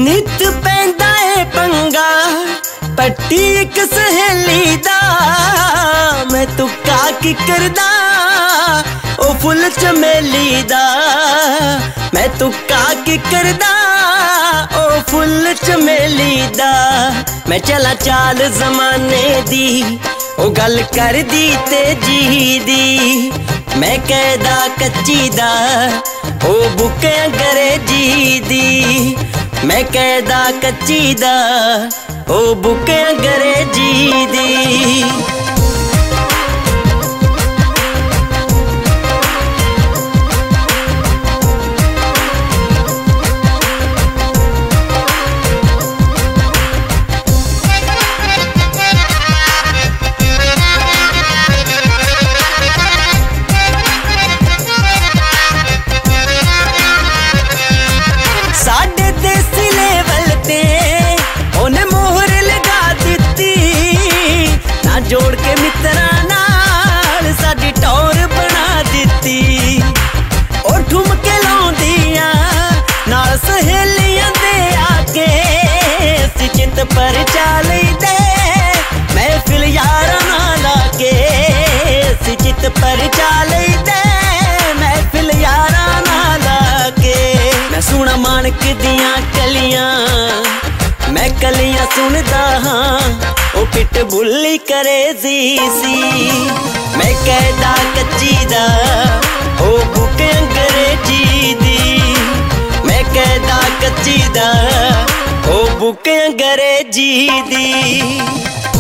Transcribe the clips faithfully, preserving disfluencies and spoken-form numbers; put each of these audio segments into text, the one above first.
नित पैंदा है पंगा पट्टी एक सहेली दा। मैं तुक्का की करदा ओ फुल चमेली दा। मैं तुक्का की करदा ओ फुल चमेली दा। मैं चला चाल जमाने दी ओ गल कर दी ते जी दी। मैं कहदा कच्ची दा ओ बुके अंग्रेजी दी। मैं कहदा कच्ची दा ओ बुके अंग्रेजी दी। जोड़ के मित्रां नाल साडी टौर बना दित्ती। ओ ठुमके लाउंदियां नाल सहेलियां दे आके चित पर चाली दे। महफिल यारां नाल आके चित पर चाली दे। महफिल यारां नाल आके मैं सुना मानक दियां कलियां। मैं कलियां सुनदा हां ओ पिट बुल्ली करे सी सी। मैं कहदा कच्ची दा ओ बुके अंग्रेजी दी। मैं कहदा कच्ची दा ओ बुके अंग्रेजी दी।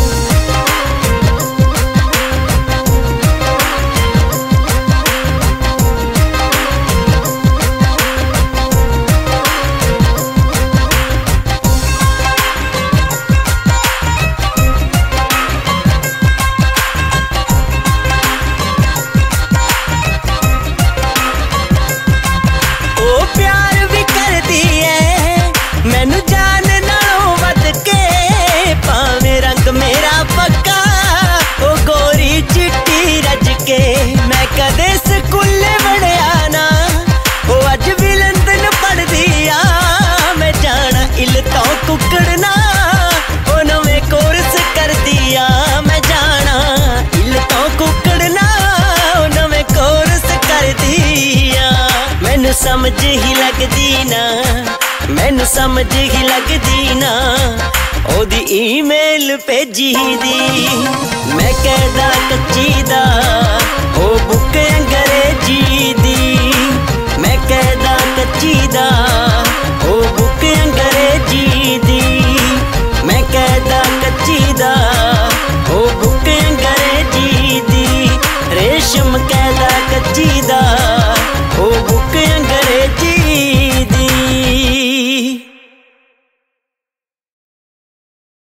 मेरा पक्का ओ गोरी चिट्टी रज के। मैं कदे स्कूले पढ़िया ना ओ अज भी लंदन पढ़दी आ। मैं जाना इल तो कुकड़ना ओ नवे कोर्स कर दिया। मैं जाना इल तो कुकड़ना ओ नवे कोर्स कर दिया। मैनू समझ ही लगदी ना मैनू समझ ही लगदी ना ओदी ईमेल भेजी दी। मैं कहदा कच्ची दा ओ बुके अंग्रेजी दी। मैं कहदा कच्ची दा ओ बुके अंग्रेजी दी। मैं कहदा कच्ची दा ओ बुके अंग्रेजी दी। रेशम कहदा कच्ची दा